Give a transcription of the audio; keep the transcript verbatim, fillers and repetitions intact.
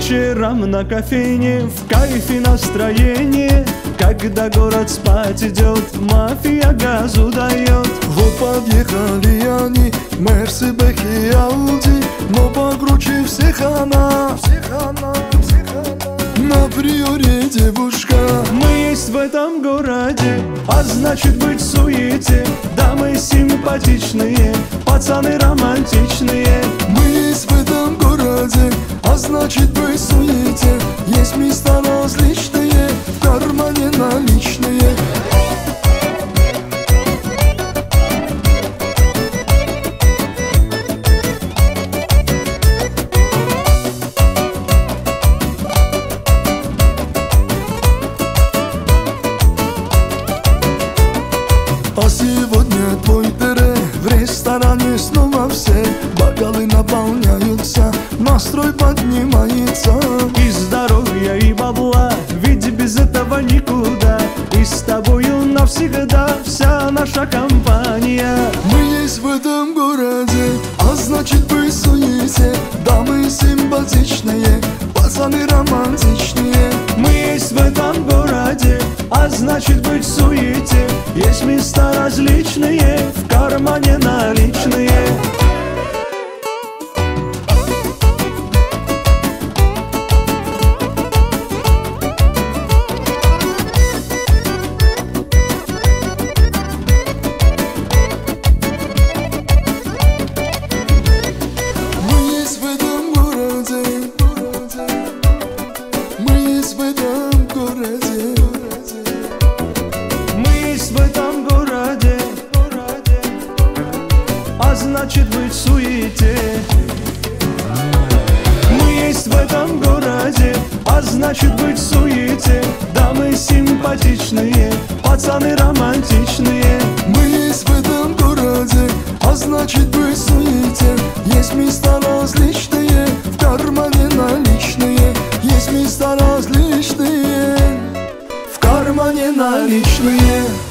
вечером на кофейне, в кайфе настроение. Когда город спать идет, мафия газу дает. Вот подъехали они, Мерсы, Бэхи и Ауди, но покруче всех она, всех она, всех она. На приоре девушка. Мы есть в этом городе, а значит быть в суете. Дамы симпатичные, пацаны романтичные. Мы есть в этом городе, а значит быть в суете. Есть места различные, в кармане наличные. А сегодня твой тере, в ресторане снова все бокалы наполняются, настрой поднимается. И здоровья, и бабла, ведь без этого никуда. И с тобою навсегда вся наша компания. Мы есть в этом городе, а значит быть в суете. Дамы симпатичные, пацаны романтичные. Мы есть в этом городе, а значит быть в суете. Есть места различные, в кармане наличные. Мы есть в этом городе, мы есть в этом городе. Мы есть в этом городе, а значит быть в суете. Мы есть в этом городе, а значит быть в суете. Дамы симпатичные, пацаны романтичные. Мы есть в этом городе, а значит быть в суете. Есть места различные, в кармане наличные. Есть места различные, в кармане наличные.